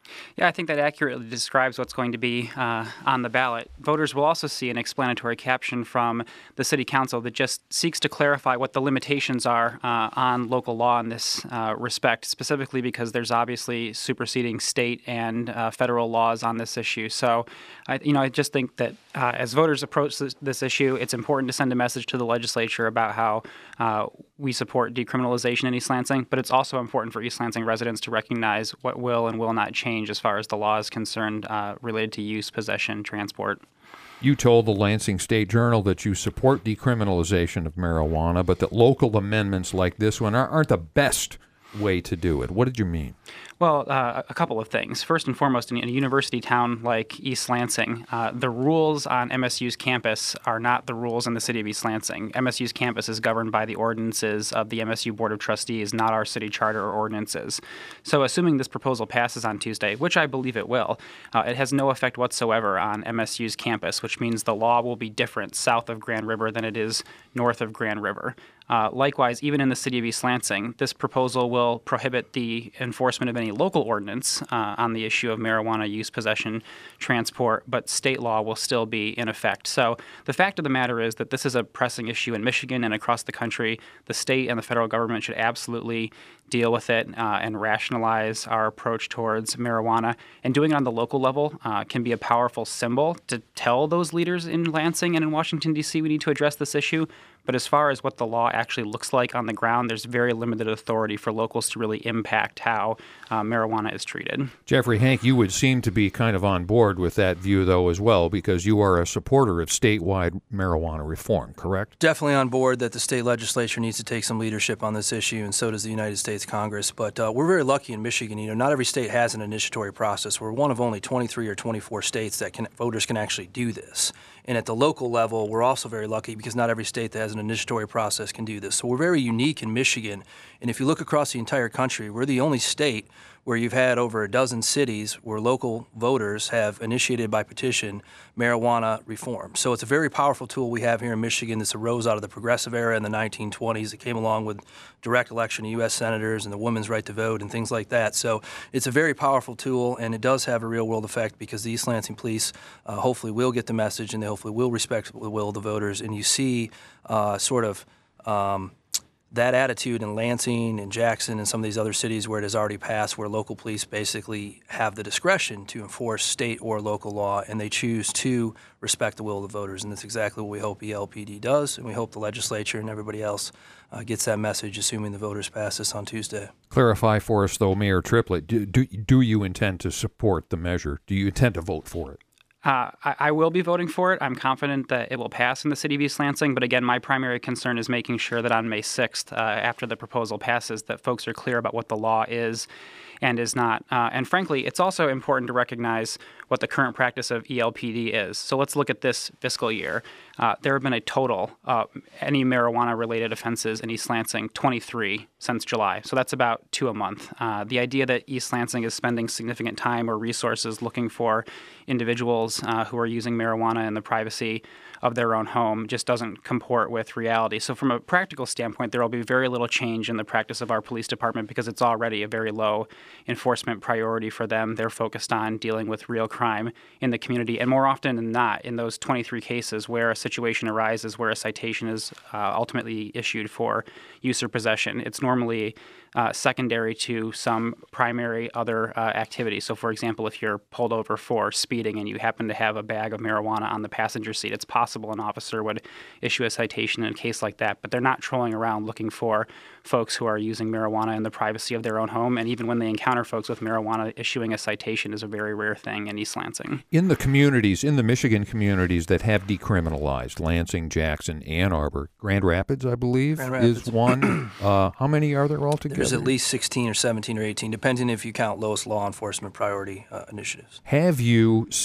Yeah, I think that accurately describes what's going to be uh, on the ballot. Voters will also see an explanatory caption from the City Council that just seeks to clarify what the limitations are uh, on local law in this uh, respect, specifically because there's obviously superseding state and uh, federal laws on this issue. So, I, you know, I just think that uh, as voters approach this, this issue, it's important to send a message to the legislature about how uh, we support decriminalization in East Lansing, but it's also important for East Lansing residents to recognize what will and will not change as far as the law is concerned uh, related to use, possession, transport. You told the Lansing State Journal that you support decriminalization of marijuana, but that local amendments like this one aren't the best way to do it. What did you mean? Well, uh, a couple of things. First and foremost, in a university town like East Lansing, uh, the rules on M S U's campus are not the rules in the city of East Lansing. M S U's campus is governed by the ordinances of the M S U Board of Trustees, not our city charter or ordinances. So assuming this proposal passes on Tuesday, which I believe it will, uh, it has no effect whatsoever on M S U's campus, which means the law will be different south of Grand River than it is north of Grand River. Uh, likewise, even in the city of East Lansing, this proposal will prohibit the enforcement of any local ordinance uh, on the issue of marijuana use, possession, transport, but state law will still be in effect. So the fact of the matter is that this is a pressing issue in Michigan and across the country. The state and the federal government should absolutely deal with it uh, and rationalize our approach towards marijuana. And doing it on the local level uh, can be a powerful symbol to tell those leaders in Lansing and in Washington, D C we need to address this issue. But as far as what the law actually looks like on the ground, there's very limited authority for locals to really impact how uh, marijuana is treated. Jeffrey Hank, you would seem to be kind of on board with that view, though, as well, because you are a supporter of statewide marijuana reform, correct? Definitely on board that the state legislature needs to take some leadership on this issue, and so does the United States Congress. But uh, we're very lucky in Michigan. You know, not every state has an initiatory process. We're one of only twenty-three or twenty-four states that can voters can actually do this. And at the local level, we're also very lucky because not every state that has an initiatory process can do this. So we're very unique in Michigan. And if you look across the entire country, we're the only state where you've had over a dozen cities where local voters have initiated by petition marijuana reform. So it's a very powerful tool we have here in Michigan. This arose out of the progressive era in the nineteen twenties. It came along with direct election of U S senators and the women's right to vote and things like that. So it's a very powerful tool, and it does have a real-world effect because the East Lansing police uh, hopefully will get the message, and they hopefully will respect the will of the voters. And you see uh, sort of um, that attitude in Lansing and Jackson and some of these other cities where it has already passed, where local police basically have the discretion to enforce state or local law, and they choose to respect the will of the voters. And that's exactly what we hope E L P D does, and we hope the legislature and everybody else uh, gets that message, assuming the voters pass this on Tuesday. Clarify for us, though, Mayor Triplett, do, do, do you intend to support the measure? Do you intend to vote for it? Uh, I, I will be voting for it. I'm confident that it will pass in the city of East Lansing. But again, my primary concern is making sure that on May sixth, uh, after the proposal passes, that folks are clear about what the law is and is not. Uh, and frankly, it's also important to recognize what the current practice of E L P D is. So let's look at this fiscal year. Uh, there have been a total, uh, any marijuana-related offenses in East Lansing, twenty-three since July. So that's about two a month. Uh, the idea that East Lansing is spending significant time or resources looking for individuals uh, who are using marijuana in the privacy of their own home just doesn't comport with reality. So from a practical standpoint, there will be very little change in the practice of our police department because it's already a very low enforcement priority for them. They're focused on dealing with real crime in the community. And more often than not, in those twenty-three cases where a situation arises where a citation is uh, ultimately issued for use or possession, it's normally uh, secondary to some primary other uh, activity. So, for example, if you're pulled over for speeding and you happen to have a bag of marijuana on the passenger seat, it's possible an officer would issue a citation in a case like that. But they're not trolling around looking for folks who are using marijuana in the privacy of their own home. And even when they encounter folks with marijuana, issuing a citation is a very rare thing in East Lansing. In the communities, in the Michigan communities that have decriminalized, Lansing, Jackson, Ann Arbor, Grand Rapids, I believe, is one. uh, how many are there altogether? There's at least sixteen or seventeen or eighteen, depending if you count lowest law enforcement priority uh, initiatives. Have you seen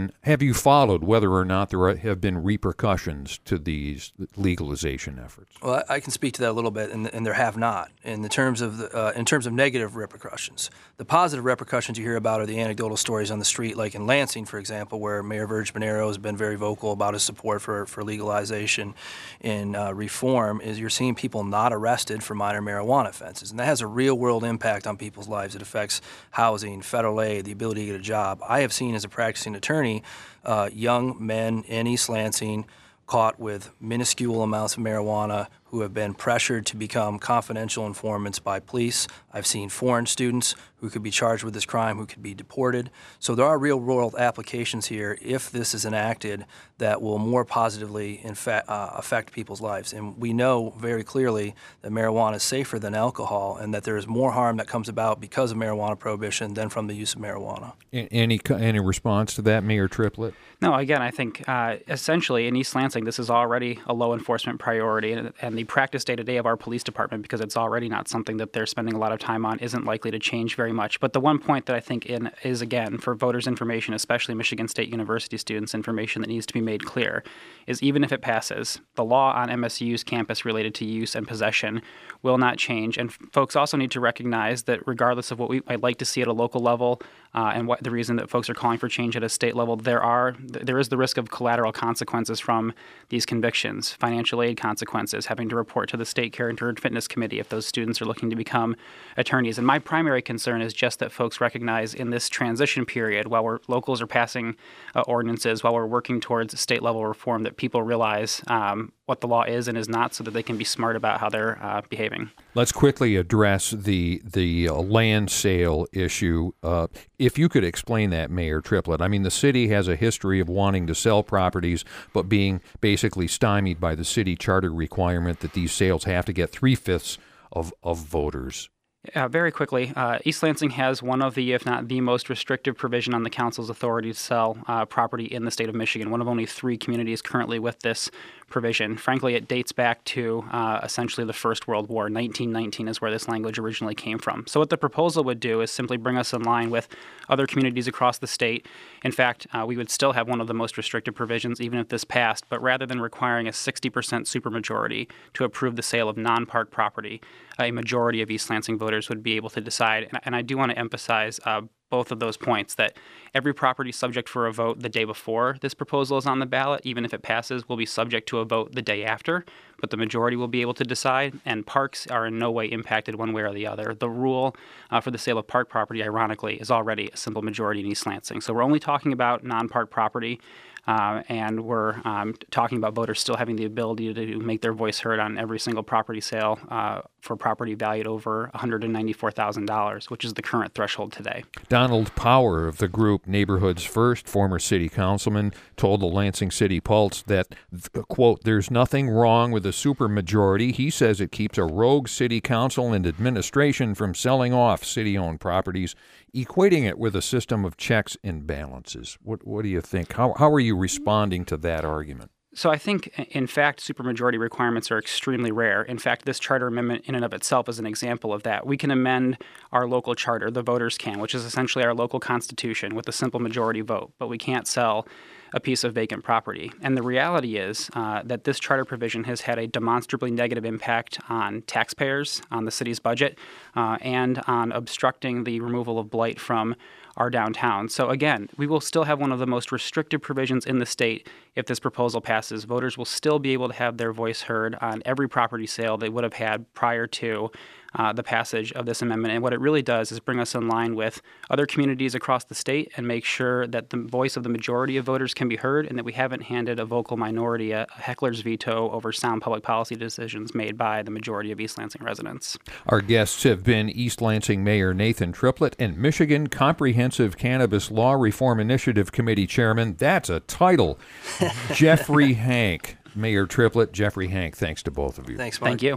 been, have you followed whether or not there have been repercussions to these legalization efforts? Well, I can speak to that a little bit, and, and there have not. In the terms of the, uh, in terms of negative repercussions, the positive repercussions you hear about are the anecdotal stories on the street, like in Lansing, for example, where Mayor Virg Bonero has been very vocal about his support for, for legalization and uh, reform. Is you're seeing people not arrested for minor marijuana offenses, and that has a real-world impact on people's lives. It affects housing, federal aid, the ability to get a job. I have seen, as a practicing attorney, uh, young men in East Lansing caught with minuscule amounts of marijuana who have been pressured to become confidential informants by police. I've seen foreign students who could be charged with this crime who could be deported. So there are real-world applications here, if this is enacted, that will more positively in fa- uh, affect people's lives. And we know very clearly that marijuana is safer than alcohol, and that there is more harm that comes about because of marijuana prohibition than from the use of marijuana. Any any response to that, Mayor Triplett? No, again, I think uh, essentially in East Lansing, this is already a low enforcement priority, and, and the practice day-to-day of our police department, because it's already not something that they're spending a lot of time on, isn't likely to change very much. But the one point that I think in is, again, for voters' information, especially Michigan State University students' information that needs to be made clear, is even if it passes, the law on M S U's campus related to use and possession will not change. And folks also need to recognize that regardless of what we might like to see at a local level, uh, and what the reason that folks are calling for change at a state level, there are there is the risk of collateral consequences from these convictions, financial aid consequences, having to report to the State Character and Fitness Committee if those students are looking to become attorneys. And my primary concern is just that folks recognize in this transition period, while we're, locals are passing uh, ordinances, while we're working towards state-level reform, that people realize um, what the law is and is not, so that they can be smart about how they're uh, behaving. Let's quickly address the the uh, land sale issue. Uh, if you could explain that, Mayor Triplett. I mean, the city has a history of wanting to sell properties, but being basically stymied by the city charter requirement that these sales have to get three-fifths of, of voters. Uh, very quickly, uh, East Lansing has one of the, if not the most restrictive provision on the council's authority to sell uh, property in the state of Michigan, one of only three communities currently with this provision. Frankly, it dates back to uh, essentially the First World War. nineteen nineteen is where this language originally came from. So what the proposal would do is simply bring us in line with other communities across the state. In fact, uh, we would still have one of the most restrictive provisions even if this passed, but rather than requiring a sixty percent supermajority to approve the sale of non-park property, a majority of East Lansing voters would be able to decide. And, and I do want to emphasize uh, both of those points, that every property subject for a vote the day before this proposal is on the ballot, even if it passes, will be subject to a vote the day after, but the majority will be able to decide, and parks are in no way impacted one way or the other. The rule uh, for the sale of park property, ironically, is already a simple majority in East Lansing. So we're only talking about non-park property. Uh, and we're um, talking about voters still having the ability to make their voice heard on every single property sale uh, for property valued over one hundred ninety-four thousand dollars, which is the current threshold today. Donald Power of the group Neighborhoods First, former city councilman, told the Lansing City Pulse that, quote, there's nothing wrong with a supermajority. He says it keeps a rogue city council and administration from selling off city-owned properties, equating it with a system of checks and balances. What, what do you think? How, how are you responding to that argument? So I think, in fact, supermajority requirements are extremely rare. In fact, this charter amendment in and of itself is an example of that. We can amend our local charter, the voters can, which is essentially our local constitution, with a simple majority vote, but we can't sell a piece of vacant property. And the reality is uh, that this charter provision has had a demonstrably negative impact on taxpayers, on the city's budget, uh, and on obstructing the removal of blight from our downtown. So again, we will still have one of the most restrictive provisions in the state if this proposal passes. Voters will still be able to have their voice heard on every property sale they would have had prior to uh, the passage of this amendment. And what it really does is bring us in line with other communities across the state and make sure that the voice of the majority of voters can be heard, and that we haven't handed a vocal minority a heckler's veto over sound public policy decisions made by the majority of East Lansing residents. Our guests have been East Lansing Mayor Nathan Triplett and Michigan Comprehensive Cannabis Law Reform Initiative Committee Chairman, that's a title, Jeffrey Hank. Mayor Triplett, Jeffrey Hank, thanks to both of you. Thanks, Mark. Thank you.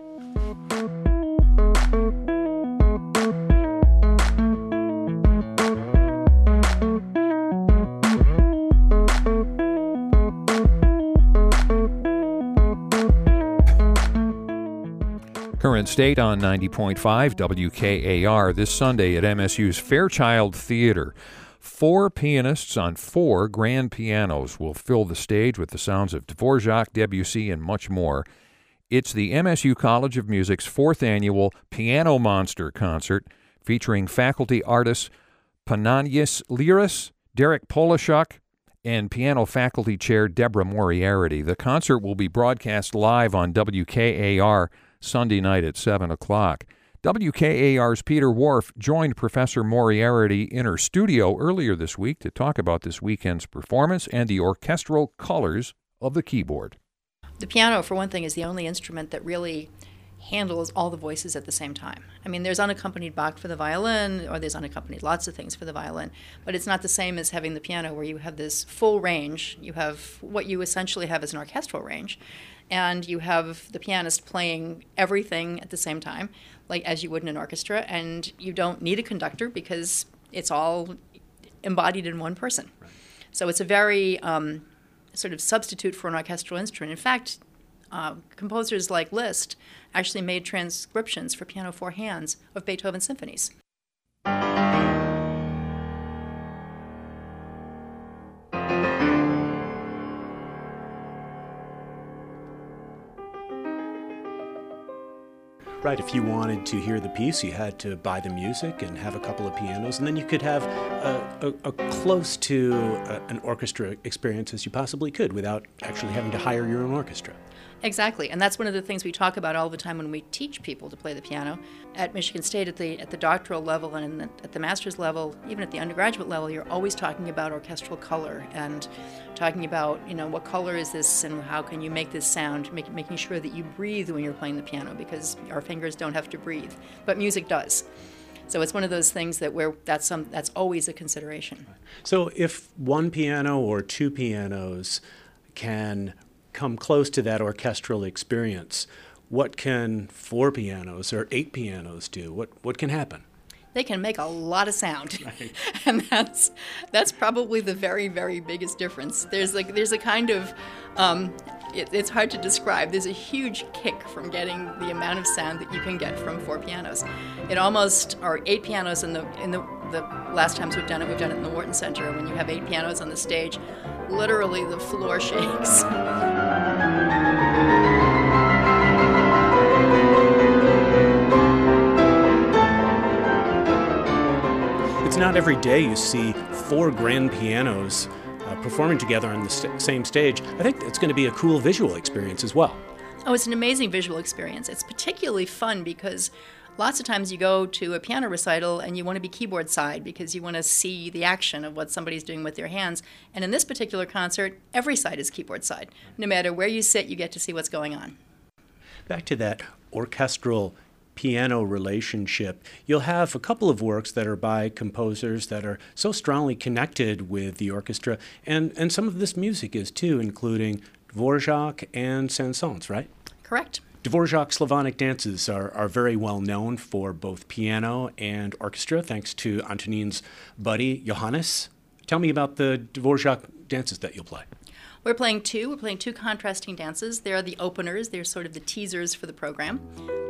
Current State on ninety point five W K A R this Sunday at M S U's Fairchild Theater. Four pianists on four grand pianos will fill the stage with the sounds of Dvorak, Debussy, and much more. It's the M S U College of Music's fourth annual Piano Monster concert, featuring faculty artists Panagis Liris, Derek Polishuk, and piano faculty chair Deborah Moriarty. The concert will be broadcast live on W K A R Sunday night at seven o'clock. W K A R's Peter Wharf joined Professor Moriarty in her studio earlier this week to talk about this weekend's performance and the orchestral colors of the keyboard. The piano, for one thing, is the only instrument that really handles all the voices at the same time. I mean, there's unaccompanied Bach for the violin, or there's unaccompanied lots of things for the violin, but it's not the same as having the piano where you have this full range. You have what you essentially have as an orchestral range, and you have the pianist playing everything at the same time, like as you would in an orchestra, and you don't need a conductor because it's all embodied in one person. Right. So it's a very um, sort of substitute for an orchestral instrument. In fact, uh, composers like Liszt actually made transcriptions for piano four hands of Beethoven symphonies. Right, if you wanted to hear the piece, you had to buy the music and have a couple of pianos, and then you could have a, a, a close to a, an orchestra experience as you possibly could without actually having to hire your own orchestra. Exactly, and that's one of the things we talk about all the time when we teach people to play the piano. At Michigan State, at the at the doctoral level and in the, at the master's level, even at the undergraduate level, you're always talking about orchestral color and talking about, you know, what color is this and how can you make this sound, make, making sure that you breathe when you're playing the piano, because our fingers don't have to breathe, but music does. So it's one of those things that where that's some that's always a consideration. So if one piano or two pianos can come close to that orchestral experience, what can four pianos or eight pianos do? What what can happen? They can make a lot of sound, right. And that's that's probably the very very biggest difference. There's like there's a kind of um, it, it's hard to describe. There's a huge kick from getting the amount of sound that you can get from four pianos. It almost or eight pianos in the in the the last times we've done it, we've done it in the Wharton Center. When you have eight pianos on the stage, literally the floor shakes. It's not every day you see four grand pianos uh, performing together on the st- same stage. I think it's going to be a cool visual experience as well. Oh, it's an amazing visual experience. It's particularly fun because lots of times you go to a piano recital and you want to be keyboard side because you want to see the action of what somebody's doing with their hands. And in this particular concert, every side is keyboard side. No matter where you sit, you get to see what's going on. Back to that orchestral piano relationship, you'll have a couple of works that are by composers that are so strongly connected with the orchestra, and, and some of this music is too, including Dvorak and Saint-Saëns, right? Correct. Dvorak's Slavonic dances are, are very well known for both piano and orchestra, thanks to Antonin's buddy, Johannes. Tell me about the Dvorak dances that you'll play. We're playing two. We're playing two contrasting dances. They're the openers. They're sort of the teasers for the program.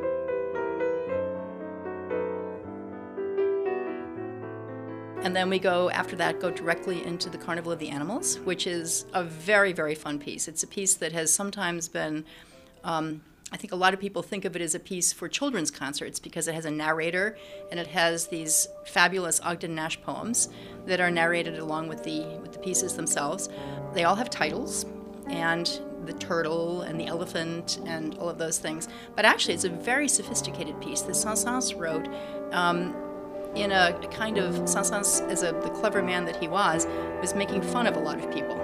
And then we go, after that, go directly into the Carnival of the Animals, which is a very, very fun piece. It's a piece that has sometimes been, um, I think a lot of people think of it as a piece for children's concerts because it has a narrator and it has these fabulous Ogden Nash poems that are narrated along with the, with the pieces themselves. They all have titles, and the turtle and the elephant and all of those things. But actually, it's a very sophisticated piece that Saint-Saëns wrote um, in a kind of, Saint-Saëns, as a, the clever man that he was, was making fun of a lot of people.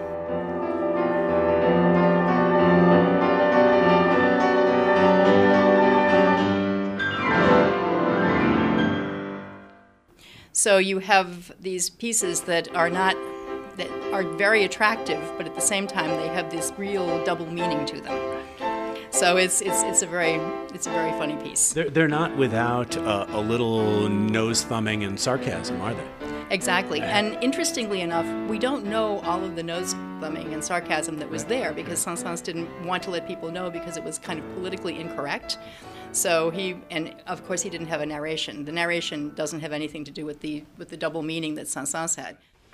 So you have these pieces that are not, that are very attractive, but at the same time they have this real double meaning to them. So it's it's it's a very it's a very funny piece. They're they're not without uh, a little nose thumbing and sarcasm, are they? Exactly. And interestingly enough, we don't know all of the nose thumbing and sarcasm that was there because Saint-Saëns didn't want to let people know because it was kind of politically incorrect. So he, and of course he didn't have a narration. The narration doesn't have anything to do with the with the double meaning that Saint-Saëns had.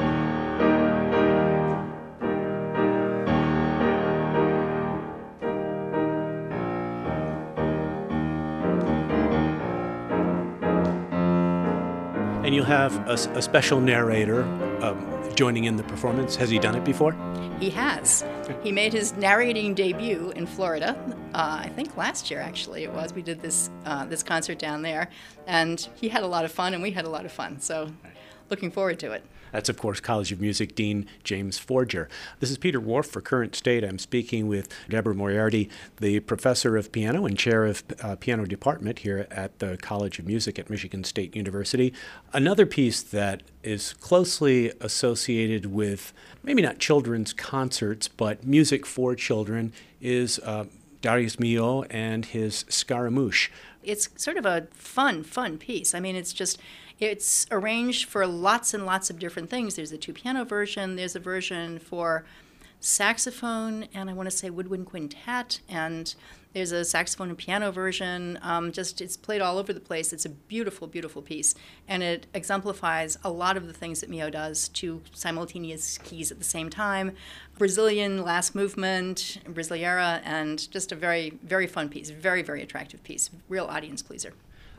and you'll have a, a special narrator um, joining in the performance. Has he done it before? He has. He made his narrating debut in Florida. Uh, I think last year, actually, it was. We did this uh, this concert down there, and he had a lot of fun, and we had a lot of fun. So, looking forward to it. That's, of course, College of Music Dean James Forger. This is Peter Whorf for Current State. I'm speaking with Deborah Moriarty, the professor of piano and chair of uh, piano department here at the College of Music at Michigan State University. Another piece that is closely associated with maybe not children's concerts, but music for children is uh, Darius Milhaud and his Scaramouche. It's sort of a fun, fun piece. I mean, it's just, it's arranged for lots and lots of different things. There's a two-piano version, there's a version for saxophone, and I want to say woodwind quintet, and there's a saxophone and piano version. Um, just, it's played all over the place. It's a beautiful, beautiful piece, and it exemplifies a lot of the things that Milhaud does, two simultaneous keys at the same time, Brazilian last movement, Brasileira, and just a very, very fun piece, very, very attractive piece, real audience pleaser.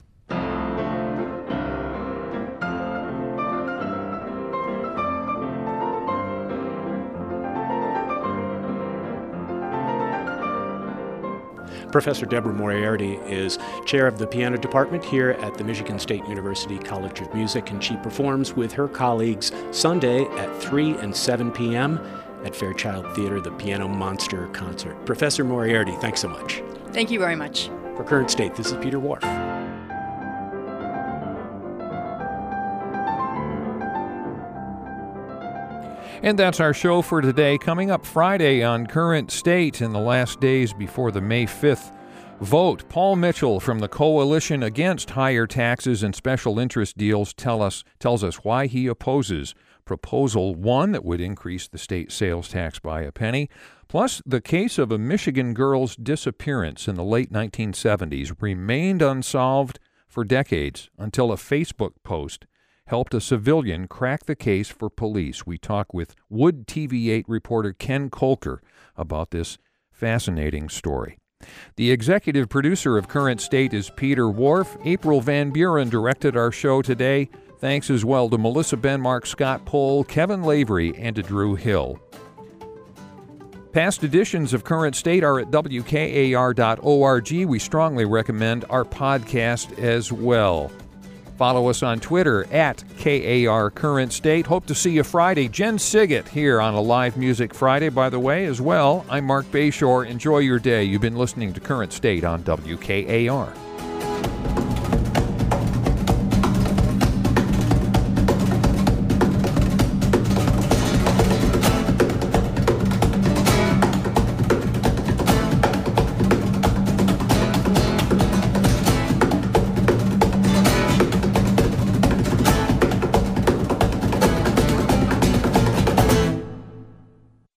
Professor Deborah Moriarty is chair of the piano department here at the Michigan State University College of Music, and she performs with her colleagues Sunday at three and seven p.m. at Fairchild Theater, the Piano Monster Concert. Professor Moriarty, thanks so much. Thank you very much. For Current State, this is Peter Whorf. And that's our show for today. Coming up Friday on Current State, in the last days before the May fifth vote, Paul Mitchell from the Coalition Against Higher Taxes and Special Interest Deals tell us tells us why he opposes Proposal one that would increase the state sales tax by a penny, plus the case of a Michigan girl's disappearance in the late nineteen seventies remained unsolved for decades until a Facebook post helped a civilian crack the case for police. We talk with Wood T V eight reporter Ken Kolker about this fascinating story. The executive producer of Current State is Peter Whorf. April Van Buren directed our show today. Thanks as well to Melissa Benmark, Scott Pohl, Kevin Lavery, and to Drew Hill. Past editions of Current State are at W K A R dot org. We strongly recommend our podcast as well. Follow us on Twitter at K A R Current State. Hope to see you Friday. Jen Siggett here on a Live Music Friday, by the way, as well. I'm Mark Bayshore. Enjoy your day. You've been listening to Current State on W K A R.